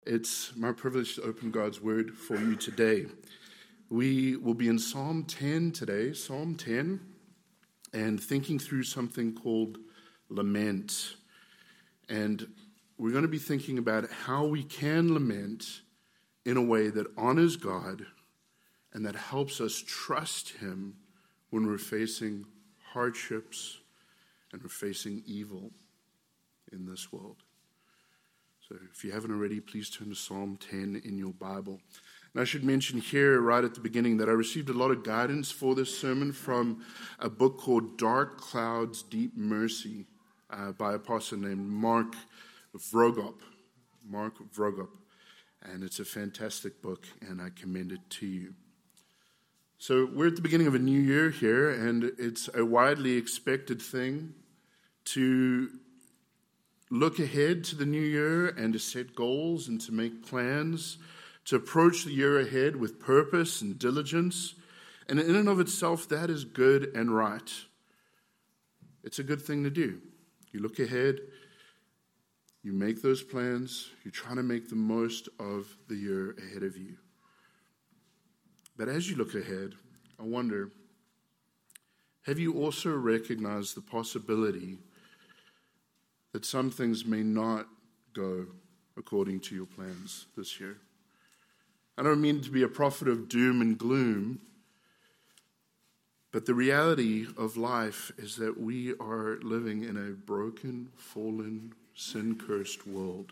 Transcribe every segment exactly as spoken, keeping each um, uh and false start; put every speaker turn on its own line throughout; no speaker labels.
It's my privilege to open God's Word for you today. We will be in Psalm ten today, Psalm ten, and thinking through something called lament. And we're going to be thinking about how we can lament in a way that honors God and that helps us trust Him when we're facing hardships and we're facing evil in this world. So if you haven't already, please turn to Psalm ten in your Bible. And I should mention here right at the beginning that I received a lot of guidance for this sermon from a book called Dark Clouds, Deep Mercy uh, by a pastor named Mark Vroegop. Mark Vroegop. And it's a fantastic book, and I commend it to you. So we're at the beginning of a new year here, and it's a widely expected thing to look ahead to the new year and to set goals and to make plans, to approach the year ahead with purpose and diligence. And in and of itself, that is good and right. It's a good thing to do. You look ahead, you make those plans, you try to make the most of the year ahead of you. But as you look ahead, I wonder, have you also recognized the possibility that some things may not go according to your plans this year? I don't mean to be a prophet of doom and gloom, but the reality of life is that we are living in a broken, fallen, sin-cursed world.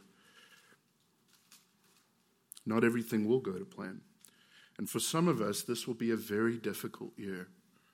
Not everything will go to plan. And for some of us, this will be a very difficult year.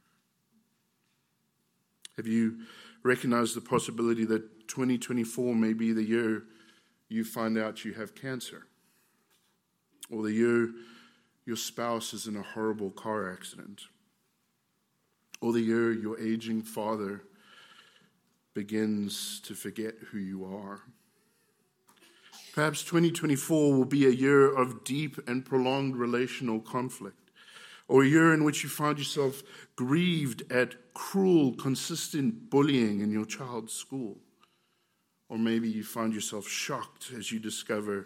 Have you recognized the possibility that twenty twenty-four may be the year you find out you have cancer? Or the year your spouse is in a horrible car accident? Or the year your aging father begins to forget who you are? Perhaps twenty twenty-four will be a year of deep and prolonged relational conflict, or a year in which you find yourself grieved at cruel, consistent bullying in your child's school. Or maybe you find yourself shocked as you discover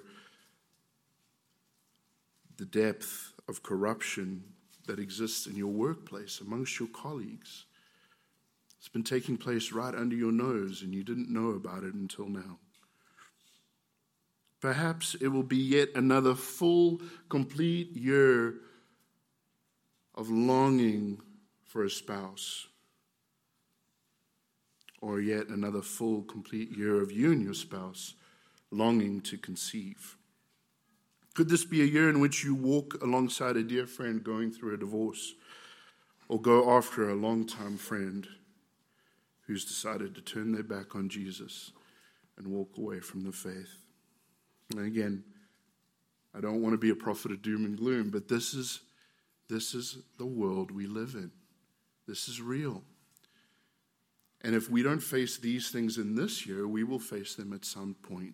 the depth of corruption that exists in your workplace amongst your colleagues. It's been taking place right under your nose, and you didn't know about it until now. Perhaps it will be yet another full, complete year of longing for a spouse, or yet another full, complete year of you and your spouse longing to conceive. Could this be a year in which you walk alongside a dear friend going through a divorce, or go after a longtime friend who's decided to turn their back on Jesus and walk away from the faith? And again, I don't want to be a prophet of doom and gloom, but this is this is the world we live in. This is real. And if we don't face these things in this year, we will face them at some point.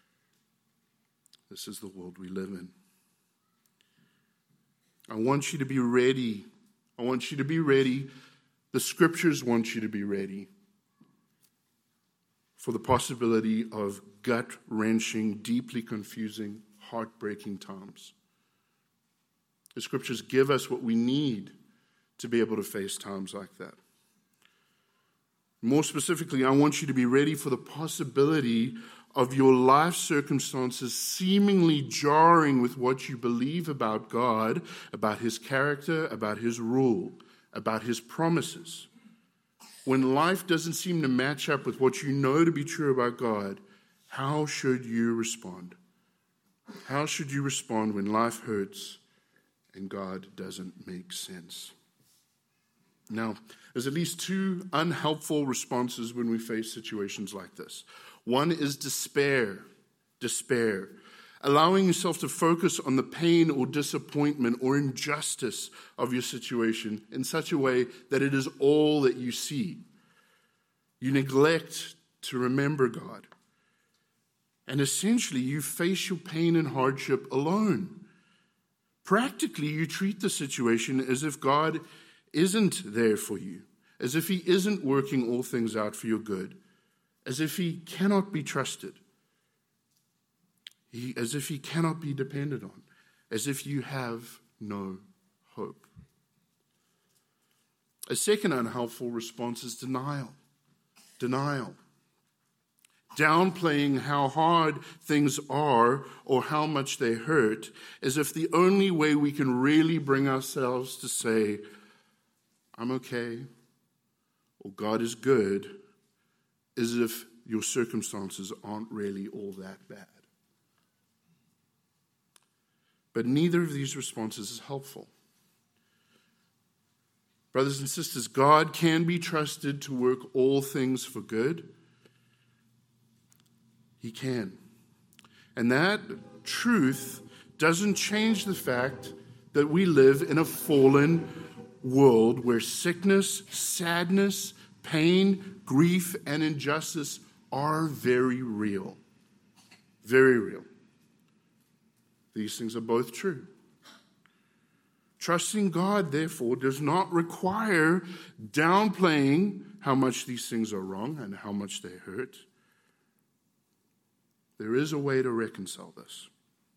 This is the world we live in. I want you to be ready. I want you to be ready. The scriptures want you to be ready for the possibility of gut-wrenching, deeply confusing, heartbreaking times. The scriptures give us what we need to be able to face times like that. More specifically, I want you to be ready for the possibility of your life circumstances seemingly jarring with what you believe about God, about His character, about His rule, about His promises. When life doesn't seem to match up with what you know to be true about God, how should you respond? How should you respond when life hurts and God doesn't make sense? Now, there's at least two unhelpful responses when we face situations like this. One is despair. Despair. Allowing yourself to focus on the pain or disappointment or injustice of your situation in such a way that it is all that you see. You neglect to remember God. And essentially, you face your pain and hardship alone. Practically, you treat the situation as if God isn't there for you, as if He isn't working all things out for your good, as if He cannot be trusted. he, as if he cannot be depended on, as if you have no hope. A second unhelpful response is denial. Denial. Downplaying how hard things are or how much they hurt, as if the only way we can really bring ourselves to say, I'm okay, or God is good, is if your circumstances aren't really all that bad. But neither of these responses is helpful. Brothers and sisters, God can be trusted to work all things for good. He can. And that truth doesn't change the fact that we live in a fallen world where sickness, sadness, pain, grief, and injustice are very real. Very real. These things are both true. Trusting God, therefore, does not require downplaying how much these things are wrong and how much they hurt. There is a way to reconcile this.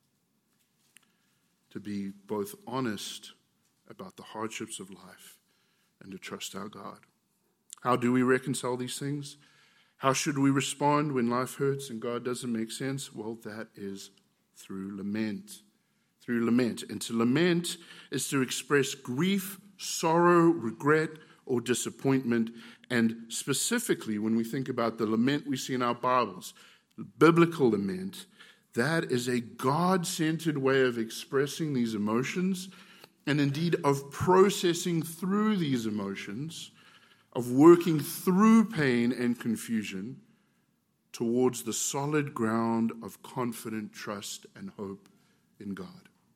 To be both honest about the hardships of life and to trust our God. How do we reconcile these things? How should we respond when life hurts and God doesn't make sense? Well, that is through lament. Through lament. And to lament is to express grief, sorrow, regret, or disappointment. And specifically, when we think about the lament we see in our Bibles, biblical lament, that is a God-centered way of expressing these emotions and indeed of processing through these emotions, of working through pain and confusion towards the solid ground of confident trust and hope in God.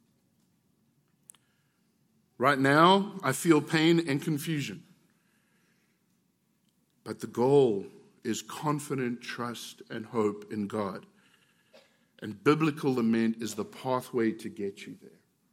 Right now, I feel pain and confusion. But the goal is confident trust and hope in God. And biblical lament is the pathway to get you there.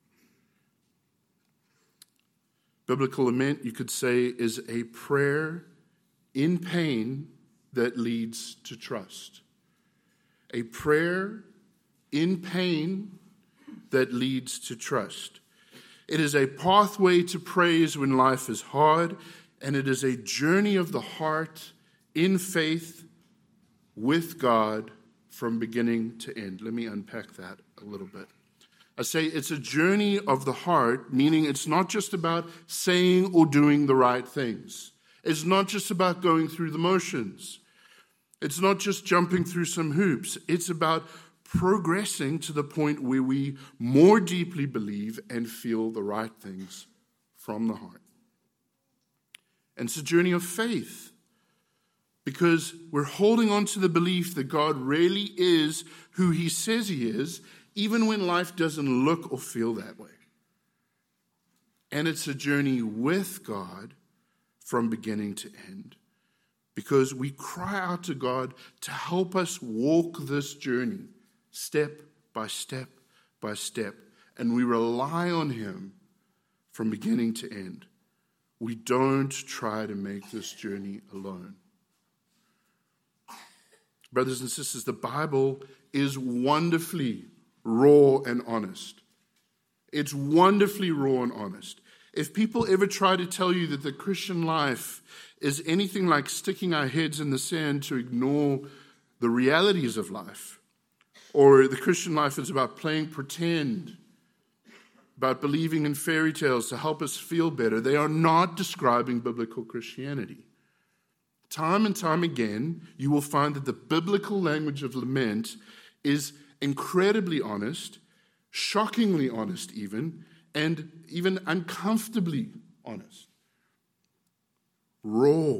Biblical lament, you could say, is a prayer in pain that leads to trust. A prayer in pain that leads to trust. It is a pathway to praise when life is hard, and it is a journey of the heart in faith with God from beginning to end. Let me unpack that a little bit. I say it's a journey of the heart, meaning it's not just about saying or doing the right things. It's not just about going through the motions. It's not just jumping through some hoops. It's about progressing to the point where we more deeply believe and feel the right things from the heart. And it's a journey of faith because we're holding on to the belief that God really is who he says he is, even when life doesn't look or feel that way. And it's a journey with God from beginning to end because we cry out to God to help us walk this journey step by step by step, and we rely on him from beginning to end. We don't try to make this journey alone. Brothers and sisters, the Bible is wonderfully raw and honest. It's wonderfully raw and honest. If people ever try to tell you that the Christian life is anything like sticking our heads in the sand to ignore the realities of life, or the Christian life is about playing pretend, about believing in fairy tales to help us feel better, they are not describing biblical Christianity. Time and time again, you will find that the biblical language of lament is incredibly honest, shockingly honest even, and even uncomfortably honest. Raw.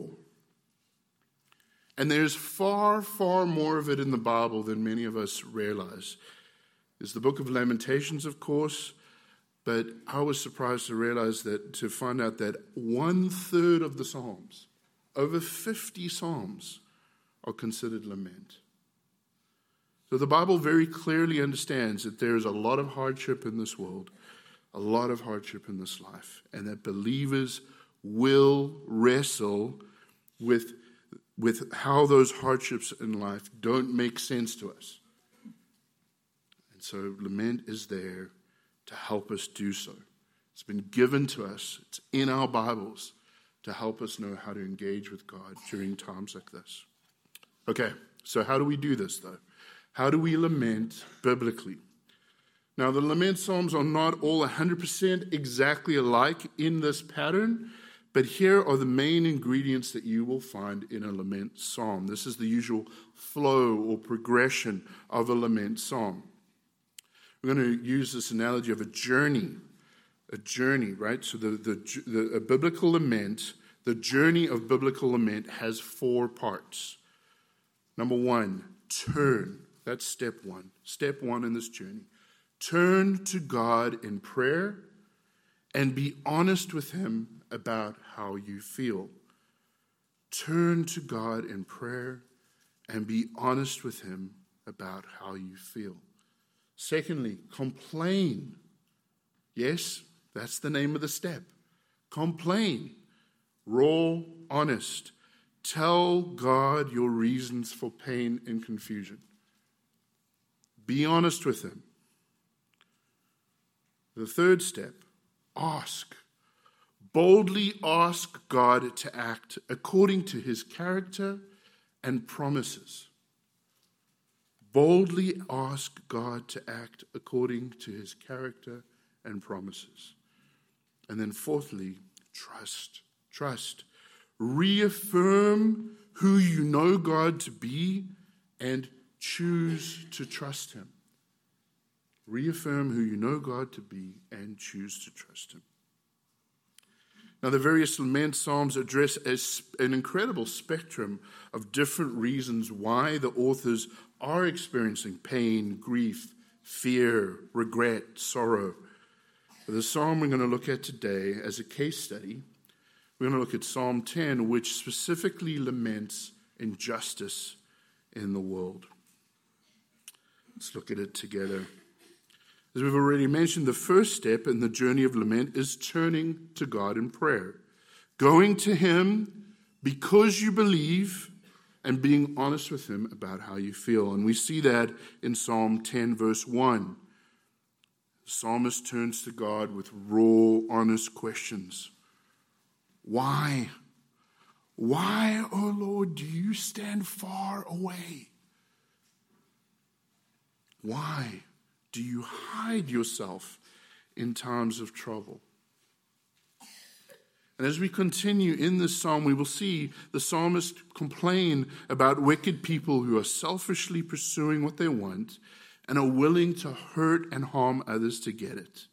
And there's far, far more of it in the Bible than many of us realize. There's the book of Lamentations, of course, but I was surprised to realize that, to find out that one third of the Psalms, over fifty Psalms, are considered lament. So the Bible very clearly understands that there is a lot of hardship in this world, a lot of hardship in this life, and that believers will wrestle with with how those hardships in life don't make sense to us. So lament is there to help us do so. It's been given to us. It's in our Bibles to help us know how to engage with God during times like this. Okay, so how do we do this, though? How do we lament biblically? Now, the lament psalms are not all one hundred percent exactly alike in this pattern, but here are the main ingredients that you will find in a lament psalm. This is the usual flow or progression of a lament psalm. We're going to use this analogy of a journey, a journey, right? So the, the, the a biblical lament, the journey of biblical lament has four parts. Number one, turn. That's step one. Step one in this journey. Turn to God in prayer and be honest with Him about how you feel. Turn to God in prayer and be honest with Him about how you feel. Secondly, complain. Yes, that's the name of the step. Complain. Raw, honest. Tell God your reasons for pain and confusion. Be honest with Him. The third step, ask. Boldly ask God to act according to His character and promises. Boldly ask God to act according to His character and promises. And then fourthly, trust. Trust. Reaffirm who you know God to be and choose to trust Him. Reaffirm who you know God to be and choose to trust Him. Now, the various lament psalms address an incredible spectrum of different reasons why the authors are experiencing pain, grief, fear, regret, sorrow. For the psalm we're going to look at today as a case study, we're going to look at Psalm ten, which specifically laments injustice in the world. Let's look at it together. As we've already mentioned, the first step in the journey of lament is turning to God in prayer. Going to Him because you believe and being honest with Him about how you feel. And we see that in Psalm ten, verse one. The psalmist turns to God with raw, honest questions. Why? Why, O Lord, do you stand far away? Why do you hide yourself in times of trouble? And as we continue in this psalm, we will see the psalmist complain about wicked people who are selfishly pursuing what they want and are willing to hurt and harm others to get it.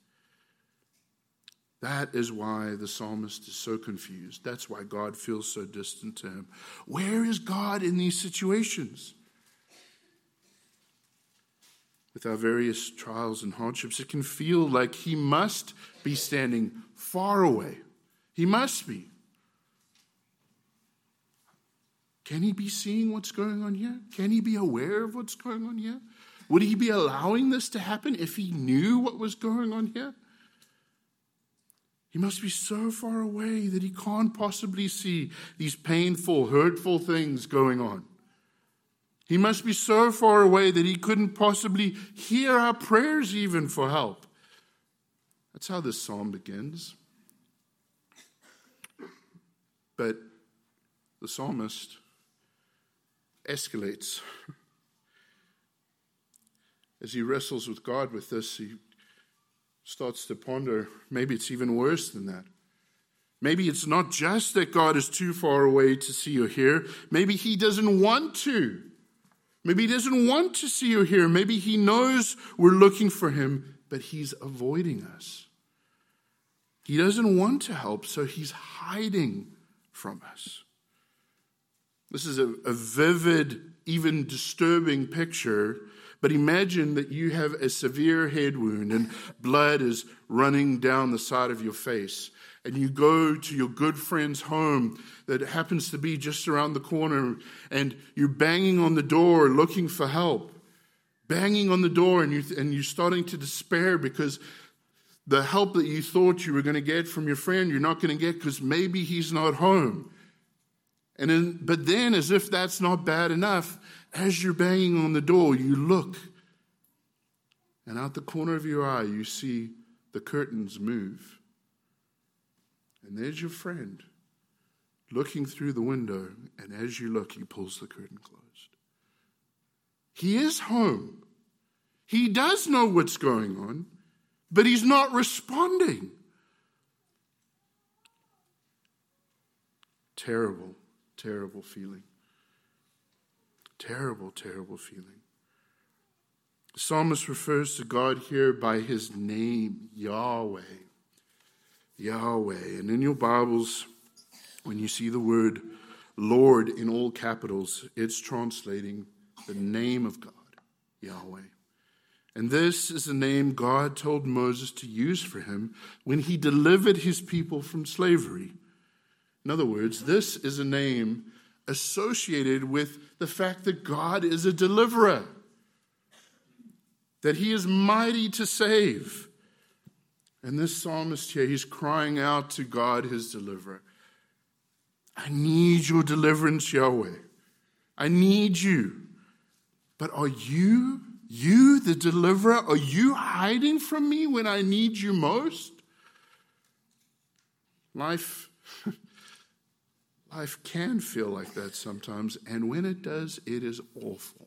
That is why the psalmist is so confused. That's why God feels so distant to him. Where is God in these situations? With our various trials and hardships, it can feel like He must be standing far away. He must be. Can He be seeing what's going on here? Can He be aware of what's going on here? Would He be allowing this to happen if He knew what was going on here? He must be so far away that He can't possibly see these painful, hurtful things going on. He must be so far away that He couldn't possibly hear our prayers even for help. That's how this psalm begins. But the psalmist escalates. As he wrestles with God with this, he starts to ponder, maybe it's even worse than that. Maybe it's not just that God is too far away to see or hear. Maybe He doesn't want to. Maybe He doesn't want to see or hear. Maybe He knows we're looking for Him, but He's avoiding us. He doesn't want to help, so He's hiding from us. This is a, a vivid, even disturbing picture. But imagine that you have a severe head wound and blood is running down the side of your face. And you go to your good friend's home that happens to be just around the corner, and you're banging on the door looking for help. Banging on the door, and, you, and you're starting to despair because the help that you thought you were going to get from your friend, you're not going to get because maybe he's not home. And then, but then, as if that's not bad enough, as you're banging on the door, you look and out the corner of your eye you see the curtains move. And there's your friend looking through the window, and as you look, he pulls the curtain closed. He is home. He does know what's going on, but he's not responding. Terrible, terrible feeling. Terrible, terrible feeling. The psalmist refers to God here by his name, Yahweh. Yahweh. And in your Bibles, when you see the word Lord in all capitals, it's translating the name of God, Yahweh. And this is the name God told Moses to use for him when he delivered his people from slavery. In other words, this is a name associated with the fact that God is a deliverer, that he is mighty to save. And this psalmist here, he's crying out to God, his deliverer. I need your deliverance, Yahweh. I need you. But are you, you the deliverer, are you hiding from me when I need you most? Life, life can feel like that sometimes, and when it does, it is awful.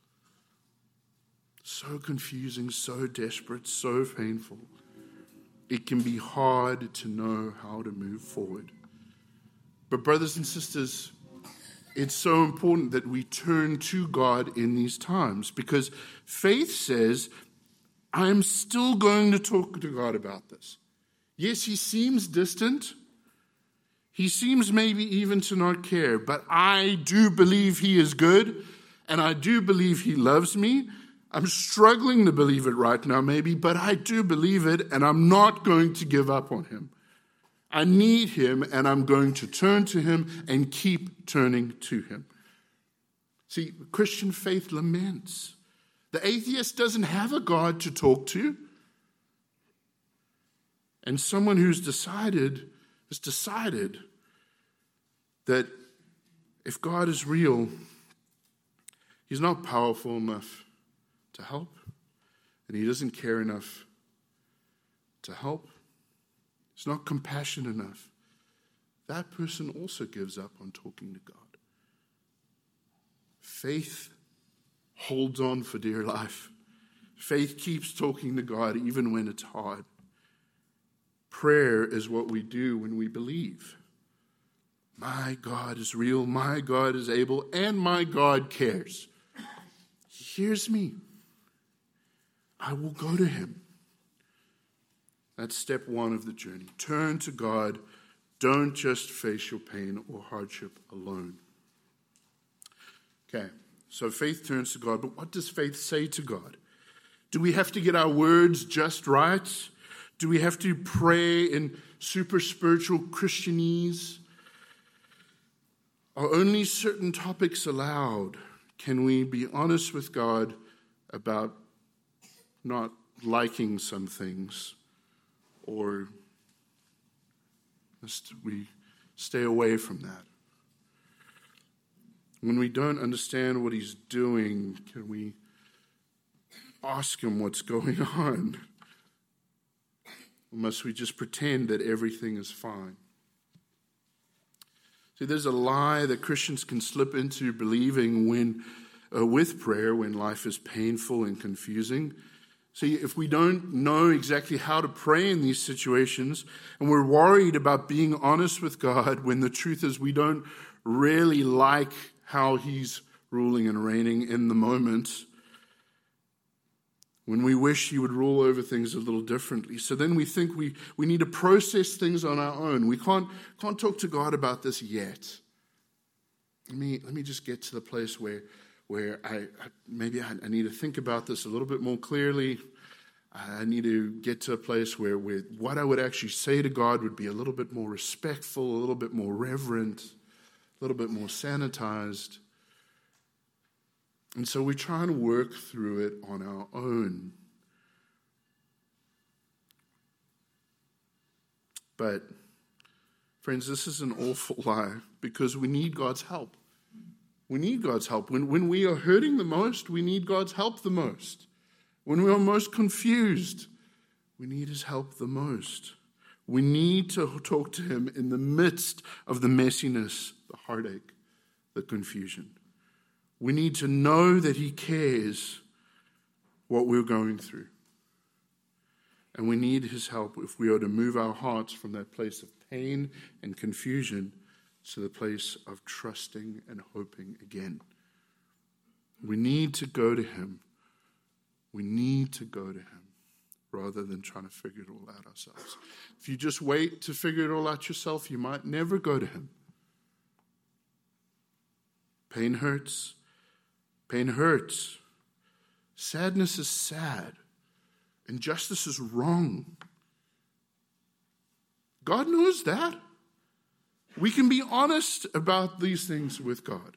So confusing, so desperate, so painful. It can be hard to know how to move forward. But brothers and sisters, it's so important that we turn to God in these times, because faith says, I'm still going to talk to God about this. Yes, he seems distant. He seems maybe even to not care, but I do believe he is good, and I do believe he loves me. I'm struggling to believe it right now maybe, but I do believe it, and I'm not going to give up on him. I need him, and I'm going to turn to him and keep turning to him. See, Christian faith laments. The atheist doesn't have a God to talk to. And someone who's decided, has decided that if God is real, he's not powerful enough to help, and he doesn't care enough to help. He's not compassionate enough. That person also gives up on talking to God. Faith holds on for dear life. Faith keeps talking to God even when it's hard. Prayer is what we do when we believe. My God is real, my God is able, and my God cares. He hears me. I will go to him. That's step one of the journey. Turn to God. Don't just face your pain or hardship alone. Okay, so faith turns to God, but what does faith say to God? Do we have to get our words just right? Do we have to pray in super spiritual Christianese? Are only certain topics allowed? Can we be honest with God about not liking some things? Or must we stay away from that? When we don't understand what he's doing, can we ask him what's going on? Or must we just pretend that everything is fine? See, there's a lie that Christians can slip into believing when, uh, with prayer when life is painful and confusing. See, if we don't know exactly how to pray in these situations, and we're worried about being honest with God when the truth is we don't really like how he's ruling and reigning in the moment, when we wish he would rule over things a little differently. So then we think we, we need to process things on our own. We can't, can't talk to God about this yet. Let me, let me just get to the place where where I, I maybe I, I need to think about this a little bit more clearly. I need to get to a place where, where what I would actually say to God would be a little bit more respectful, a little bit more reverent, a little bit more sanitized. And so we try and work through it on our own. But, friends, this is an awful lie, because we need God's help. We need God's help. When, when we are hurting the most, we need God's help the most. When we are most confused, we need his help the most. We need to talk to him in the midst of the messiness, the heartache, the confusion. We need to know that he cares what we're going through. And we need his help if we are to move our hearts from that place of pain and confusion to the place of trusting and hoping again. We need to go to him. We need to go to him rather than trying to figure it all out ourselves. If you just wait to figure it all out yourself, you might never go to him. Pain hurts. Pain hurts. Sadness is sad. Injustice is wrong. God knows that. We can be honest about these things with God.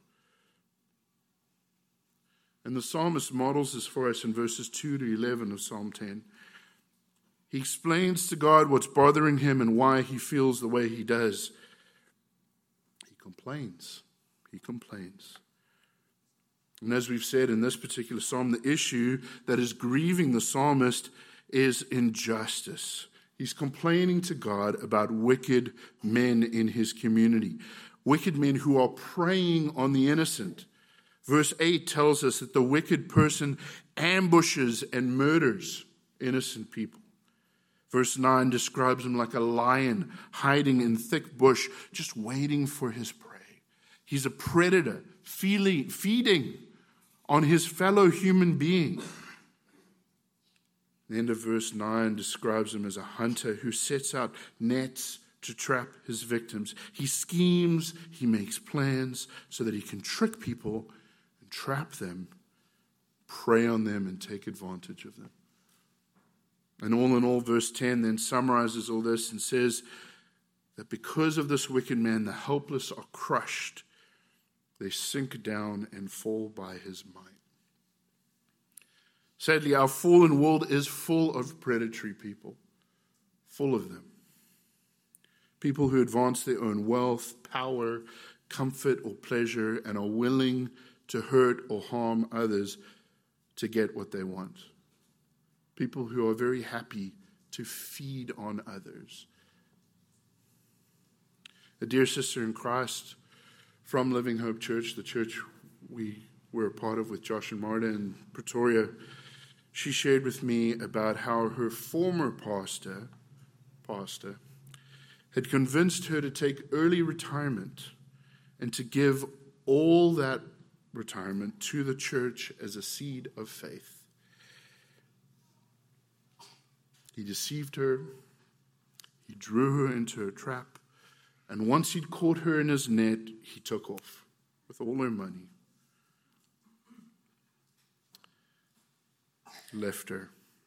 And the psalmist models this for us in verses two to eleven of Psalm ten. He explains to God what's bothering him and why he feels the way he does. He complains. He complains. And as we've said in this particular psalm, the issue that is grieving the psalmist is injustice. He's complaining to God about wicked men in his community, wicked men who are preying on the innocent. Verse eight tells us that the wicked person ambushes and murders innocent people. Verse nine describes him like a lion hiding in thick bush, just waiting for his prey. He's a predator, feeling, feeding on his fellow human being. The end of verse nine describes him as a hunter who sets out nets to trap his victims. He schemes, he makes plans so that he can trick people and trap them, prey on them, and take advantage of them. And all in all, verse ten then summarizes all this and says that because of this wicked man, the helpless are crushed. They sink down and fall by his might. Sadly, our fallen world is full of predatory people, full of them. People who advance their own wealth, power, comfort, or pleasure, and are willing to hurt or harm others to get what they want. People who are very happy to feed on others. A dear sister in Christ from Living Hope Church, the church we were a part of with Josh and Marta in Pretoria, she shared with me about how her former pastor, pastor had convinced her to take early retirement and to give all that retirement to the church as a seed of faith. He deceived her. He drew her into a trap. And once he'd caught her in his net, he took off with all her money. Left her.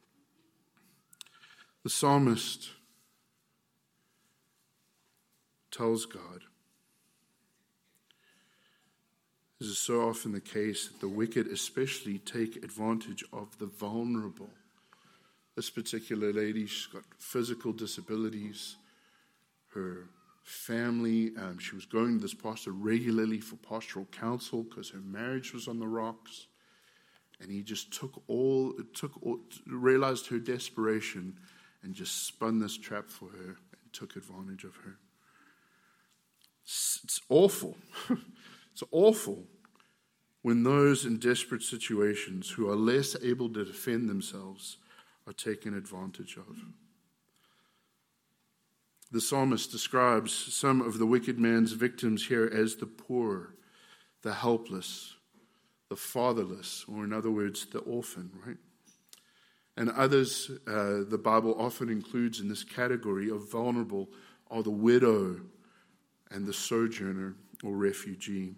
The psalmist tells God, this is so often the case that the wicked especially take advantage of the vulnerable. This particular lady, she's got physical disabilities. Her family, um, she was going to this pastor regularly for pastoral counsel because her marriage was on the rocks. And he just took all, took all, realized her desperation and just spun this trap for her and took advantage of her. It's, it's awful. It's awful when those in desperate situations who are less able to defend themselves are taken advantage of. The psalmist describes some of the wicked man's victims here as the poor, the helpless, the fatherless, or in other words, the orphan, right? And others, uh, the Bible often includes in this category of vulnerable, are the widow and the sojourner or refugee.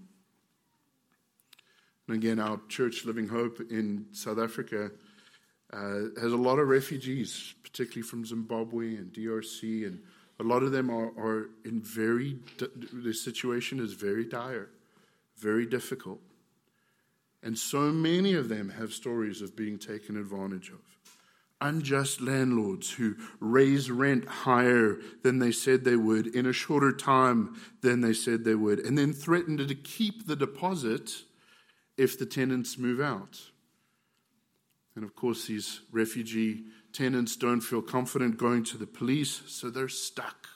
And again, our church, Living Hope in South Africa, uh, has a lot of refugees, particularly from Zimbabwe and D R C, and a lot of them are, are in very, the situation is very dire, very difficult. And so many of them have stories of being taken advantage of. Unjust landlords who raise rent higher than they said they would in a shorter time than they said they would, and then threaten to keep the deposit if the tenants move out. And of course, these refugee tenants don't feel confident going to the police, so they're stuck.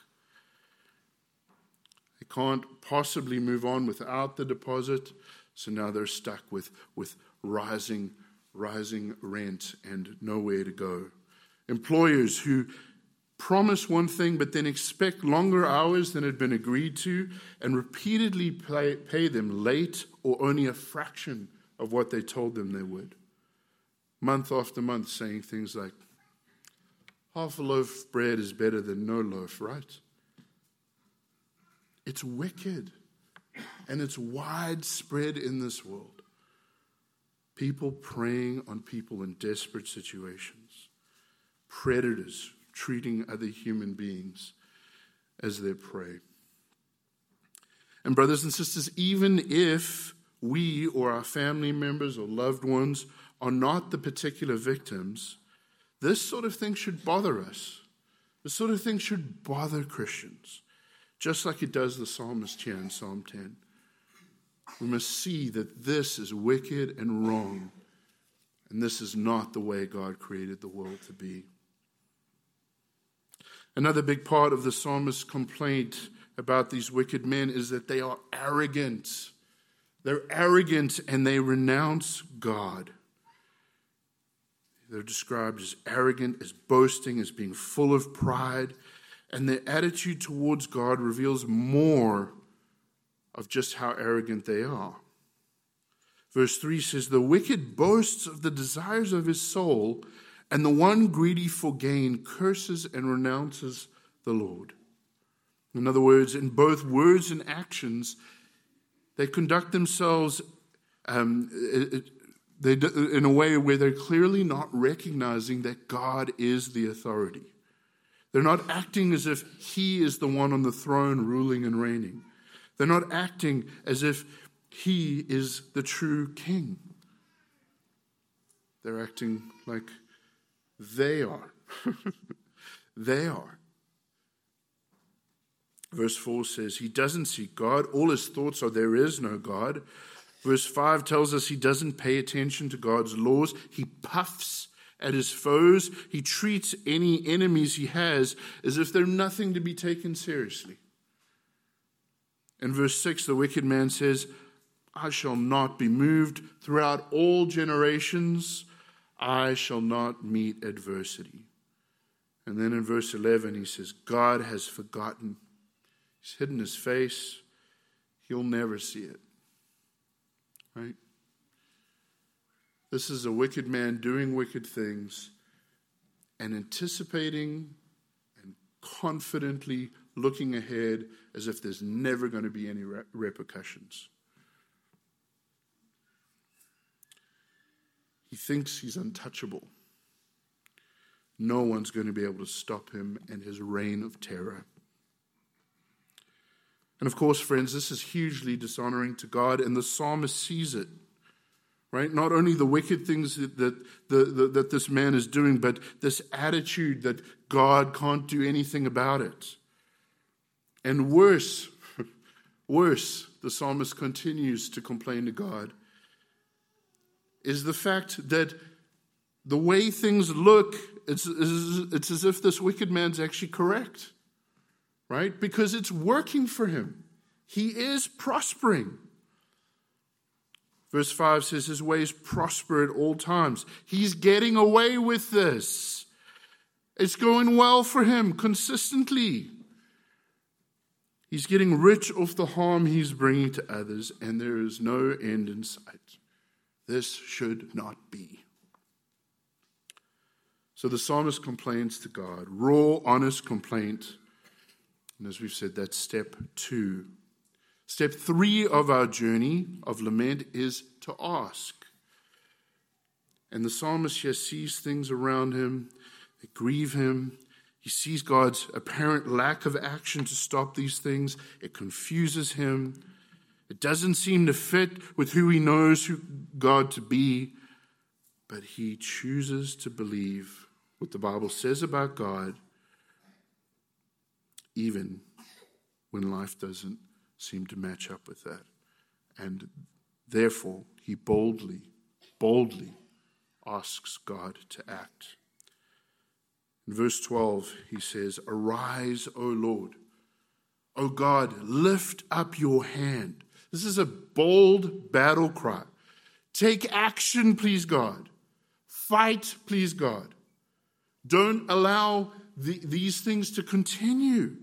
They can't possibly move on without the deposit, so now they're stuck with, with rising, rising rent and nowhere to go. Employers who promise one thing but then expect longer hours than had been agreed to and repeatedly pay, pay them late or only a fraction of what they told them they would. Month after month saying things like, half a loaf of bread is better than no loaf, right? It's wicked, and it's widespread in this world. People preying on people in desperate situations. Predators treating other human beings as their prey. And brothers and sisters, even if we or our family members or loved ones are not the particular victims, this sort of thing should bother us. This sort of thing should bother Christians, just like it does the psalmist here in Psalm ten. We must see that this is wicked and wrong, and this is not the way God created the world to be. Another big part of the psalmist's complaint about these wicked men is that they are arrogant. They're arrogant and they renounce God. They're described as arrogant, as boasting, as being full of pride. And their attitude towards God reveals more of just how arrogant they are. Verse three says, "The wicked boasts of the desires of his soul, and the one greedy for gain curses and renounces the Lord." In other words, in both words and actions, they conduct themselves um, it, they, in a way where they're clearly not recognizing that God is the authority. They're not acting as if he is the one on the throne ruling and reigning. They're not acting as if he is the true king. They're acting like they are. They are. Verse four says, he doesn't seek God. All his thoughts are, there is no God. Verse five tells us he doesn't pay attention to God's laws. He puffs at his foes. He treats any enemies he has as if they're nothing to be taken seriously. In verse six, the wicked man says, I shall not be moved. Throughout all generations, I shall not meet adversity. And then in verse eleven, he says, God has forgotten. He's hidden his face. He'll never see it. Right? This is a wicked man doing wicked things and anticipating and confidently looking ahead as if there's never going to be any repercussions. He thinks he's untouchable. No one's going to be able to stop him and his reign of terror. And of course, friends, this is hugely dishonoring to God, and the psalmist sees it. Right? Not only the wicked things that, that, the, the, that this man is doing, but this attitude that God can't do anything about it. And worse, worse, the psalmist continues to complain to God, is the fact that the way things look, it's, it's as if this wicked man's actually correct. Right? Because it's working for him. He is prospering. Verse five says his ways prosper at all times. He's getting away with this. It's going well for him consistently. He's getting rich off the harm he's bringing to others, and there is no end in sight. This should not be. So the psalmist complains to God. Raw, honest complaint. And as we've said, that's step two. Step three of our journey of lament is to ask. And the psalmist here sees things around him that grieve him. He sees God's apparent lack of action to stop these things. It confuses him. It doesn't seem to fit with who he knows who God to be. But he chooses to believe what the Bible says about God, even when life doesn't seem to match up with that. And therefore, he boldly, boldly asks God to act. In verse twelve, he says, "Arise, O Lord. O God, lift up your hand." This is a bold battle cry. Take action, please, God. Fight, please, God. Don't allow the, these things to continue.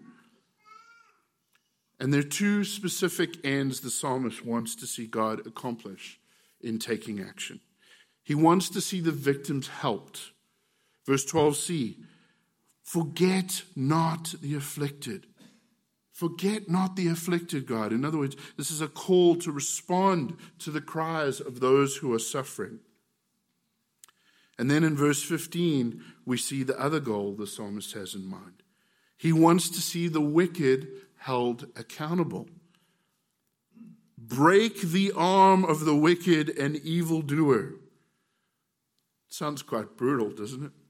And there are two specific ends the psalmist wants to see God accomplish in taking action. He wants to see the victims helped. Verse twelve c, "Forget not the afflicted." Forget not the afflicted, God. In other words, this is a call to respond to the cries of those who are suffering. And then in verse fifteen, we see the other goal the psalmist has in mind. He wants to see the wicked held accountable. Break the arm of the wicked and evildoer. Sounds quite brutal, doesn't it?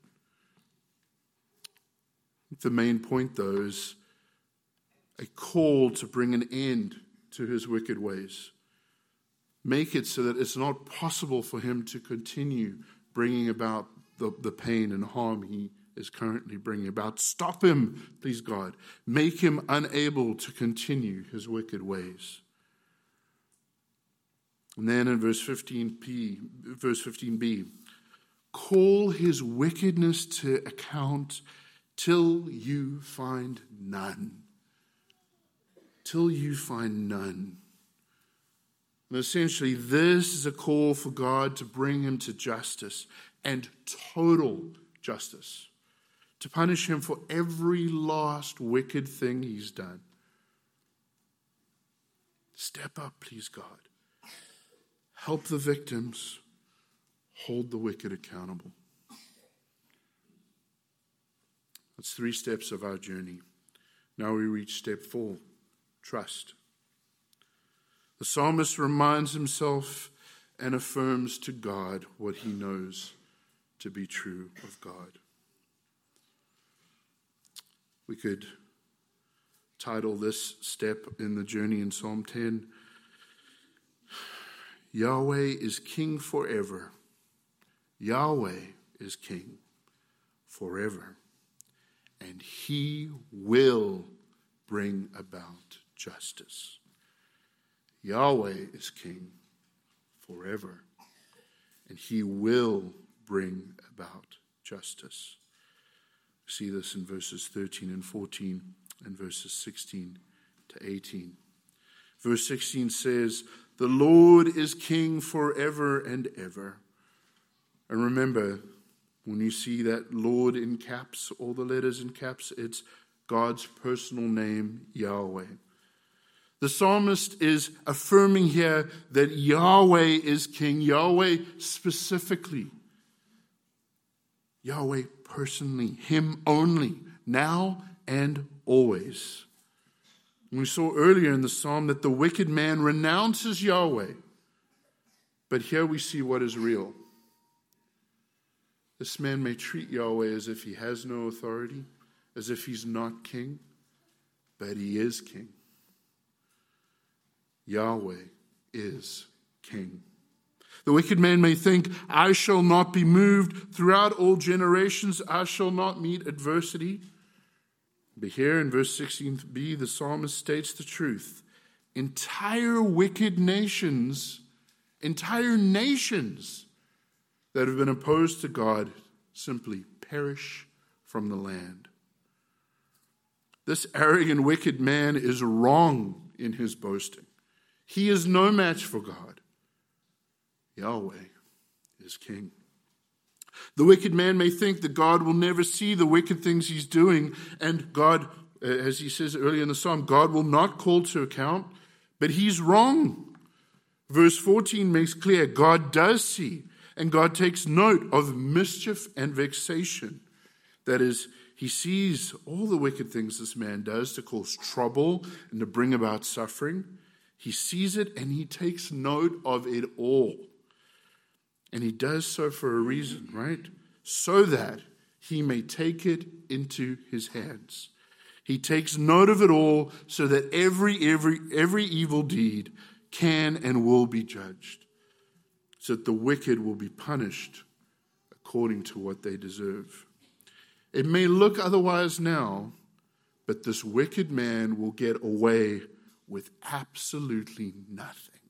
The main point, though, is a call to bring an end to his wicked ways. Make it so that it's not possible for him to continue bringing about the, the pain and harm he is currently bringing about. Stop him, please God. Make him unable to continue his wicked ways. And then in verse fifteen p, verse fifteen b, "Call his wickedness to account till you find none." Till you find none. And essentially, this is a call for God to bring him to justice, and total justice, to punish him for every last wicked thing he's done. Step up, please, God. Help the victims. Hold the wicked accountable. That's three steps of our journey. Now we reach step four. Trust. The psalmist reminds himself and affirms to God what he knows to be true of God. We could title this step in the journey in Psalm ten, "Yahweh is King forever. Yahweh is King forever. And he will bring about justice." Yahweh is King forever, and he will bring about justice. We see this in verses thirteen and fourteen and verses sixteen to eighteen. Verse sixteen says, "The Lord is King forever and ever." And remember, when you see that Lord in caps, all the letters in caps, it's God's personal name, Yahweh. The psalmist is affirming here that Yahweh is King. Yahweh specifically. Yahweh personally. Him only. Now and always. We saw earlier in the psalm that the wicked man renounces Yahweh. But here we see what is real. This man may treat Yahweh as if he has no authority, as if he's not king, but he is king. Yahweh is king. The wicked man may think, "I shall not be moved. Throughout all generations, I shall not meet adversity." But here in verse sixteen b, the psalmist states the truth. Entire wicked nations, entire nations that have been opposed to God simply perish from the land. This arrogant, wicked man is wrong in his boasting. He is no match for God. Yahweh is king. The wicked man may think that God will never see the wicked things he's doing, and God, as he says earlier in the psalm, God will not call to account, but he's wrong. Verse fourteen makes clear God does see, and God takes note of mischief and vexation. That is, he sees all the wicked things this man does to cause trouble and to bring about suffering. He sees it and he takes note of it all. And he does so for a reason, right? So that he may take it into his hands. He takes note of it all so that every, every, every evil deed can and will be judged. So that the wicked will be punished according to what they deserve. It may look otherwise now, but this wicked man will get away with absolutely nothing.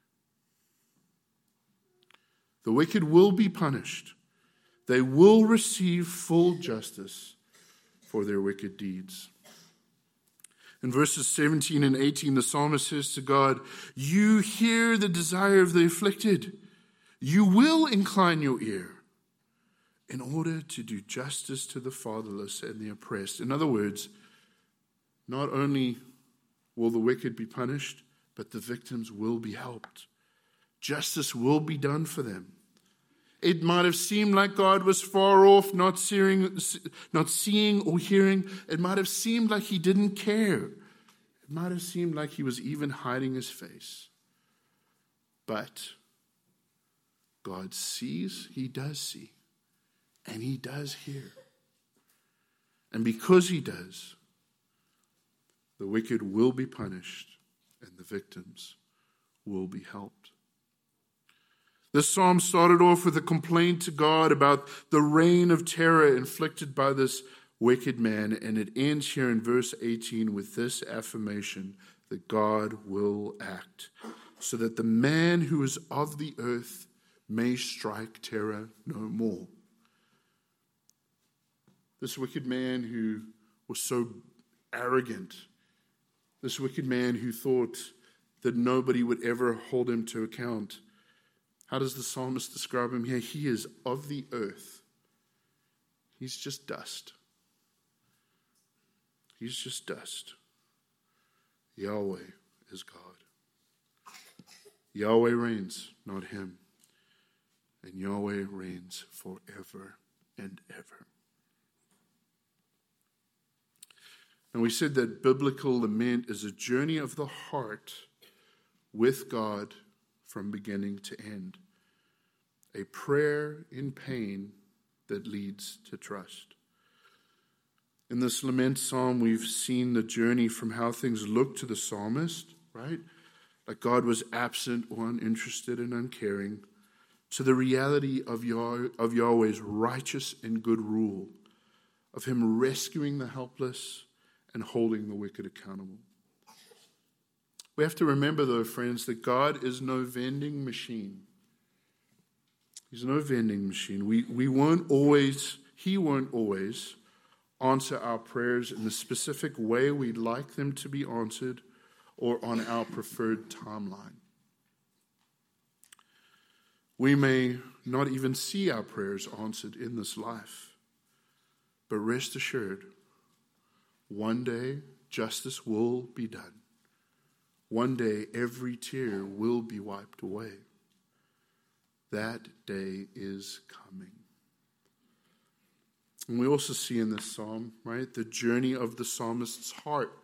The wicked will be punished. They will receive full justice for their wicked deeds. In verses seventeen and eighteen, the psalmist says to God, "You hear the desire of the afflicted. You will incline your ear in order to do justice to the fatherless and the oppressed." In other words, not only will the wicked be punished, but the victims will be helped. Justice will be done for them. It might have seemed like God was far off, not seeing, not seeing or hearing. It might have seemed like he didn't care. It might have seemed like he was even hiding his face. But God sees, he does see, and he does hear. And because he does, the wicked will be punished and the victims will be helped. This psalm started off with a complaint to God about the reign of terror inflicted by this wicked man, and it ends here in verse eighteen with this affirmation that God will act, so that the man who is of the earth may strike terror no more. This wicked man who was so arrogant, this wicked man who thought that nobody would ever hold him to account, how does the psalmist describe him here? He is of the earth. He's just dust. He's just dust. Yahweh is God. Yahweh reigns, not him. And Yahweh reigns forever and ever. And we said that biblical lament is a journey of the heart with God from beginning to end. A prayer in pain that leads to trust. In this lament psalm, we've seen the journey from how things looked to the psalmist, right? Like God was absent or uninterested and uncaring, to the reality of, Yah- of Yahweh's righteous and good rule, of him rescuing the helpless and holding the wicked accountable. We have to remember, though, friends, that God is no vending machine. He's no vending machine. We, we won't always, he won't always answer our prayers in the specific way we'd like them to be answered or on our preferred timeline. We may not even see our prayers answered in this life, but rest assured, one day justice will be done. One day every tear will be wiped away. That day is coming. And we also see in this psalm, right, the journey of the psalmist's heart.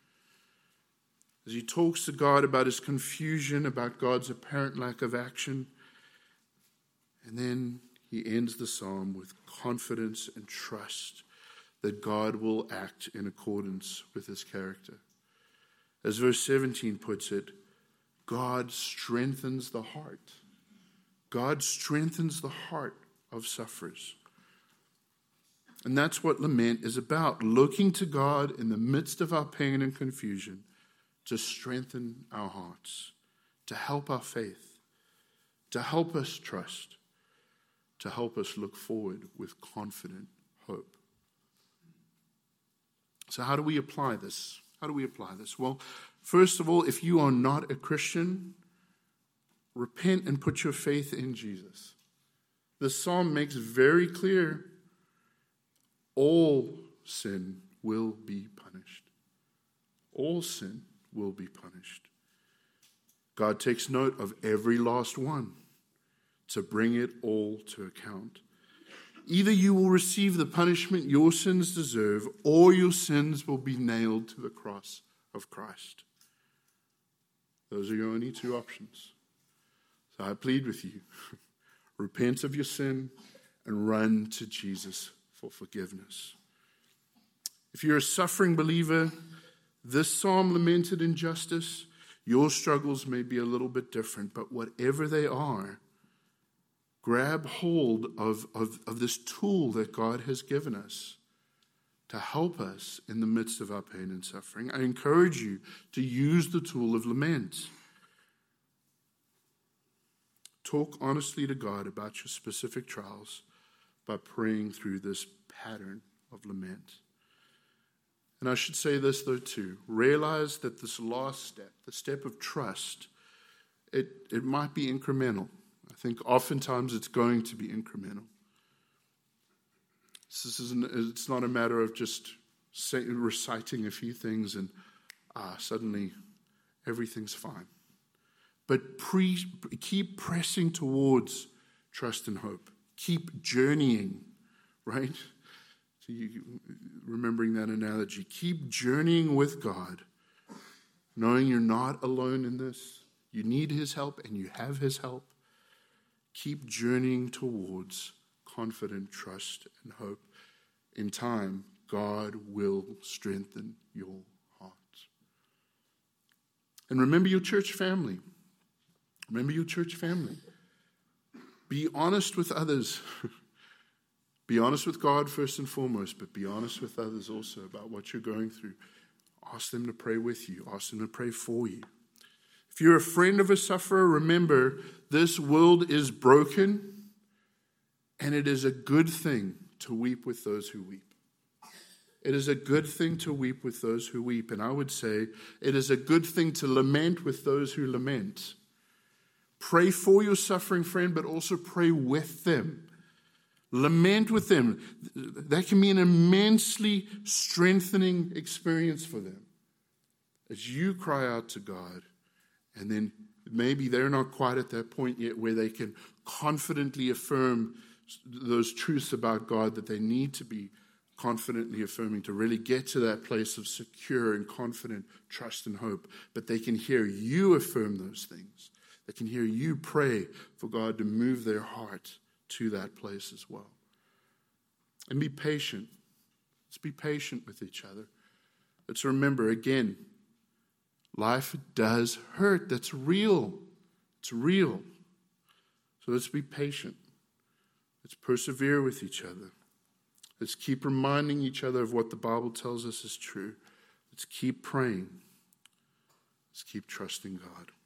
As he talks to God about his confusion, about God's apparent lack of action. And then he ends the psalm with confidence and trust that God will act in accordance with his character. As verse seventeen puts it, God strengthens the heart. God strengthens the heart of sufferers. And that's what lament is about, looking to God in the midst of our pain and confusion to strengthen our hearts, to help our faith, to help us trust, to help us look forward with confident hope. So how do we apply this? How do we apply this? Well, first of all, if you are not a Christian, repent and put your faith in Jesus. The psalm makes very clear all sin will be punished. All sin will be punished. God takes note of every last one to bring it all to account. Either you will receive the punishment your sins deserve, or your sins will be nailed to the cross of Christ. Those are your only two options. So I plead with you, repent of your sin and run to Jesus for forgiveness. If you're a suffering believer, this psalm lamented injustice. Your struggles may be a little bit different, but whatever they are, grab hold of, of, of this tool that God has given us to help us in the midst of our pain and suffering. I encourage you to use the tool of lament. Talk honestly to God about your specific trials by praying through this pattern of lament. And I should say this, though, too. Realize that this last step, the step of trust, it, it might be incremental. I think oftentimes it's going to be incremental. This isn't, it's not a matter of just say, reciting a few things and ah, suddenly everything's fine. But pre, keep pressing towards trust and hope. Keep journeying, right? So you, remembering that analogy. Keep journeying with God, knowing you're not alone in this. You need His help and you have His help. Keep journeying towards confident trust and hope. In time, God will strengthen your heart. And remember your church family. Remember your church family. Be honest with others. Be honest with God first and foremost, but be honest with others also about what you're going through. Ask them to pray with you. Ask them to pray for you. If you're a friend of a sufferer, remember this world is broken, and it is a good thing to weep with those who weep. It is a good thing to weep with those who weep. And I would say it is a good thing to lament with those who lament. Pray for your suffering friend, but also pray with them. Lament with them. That can be an immensely strengthening experience for them. As you cry out to God, and then maybe they're not quite at that point yet where they can confidently affirm those truths about God that they need to be confidently affirming to really get to that place of secure and confident trust and hope. But they can hear you affirm those things. They can hear you pray for God to move their heart to that place as well. And be patient. Let's be patient with each other. Let's remember, again, life does hurt. That's real. It's real. So let's be patient. Let's persevere with each other. Let's keep reminding each other of what the Bible tells us is true. Let's keep praying. Let's keep trusting God.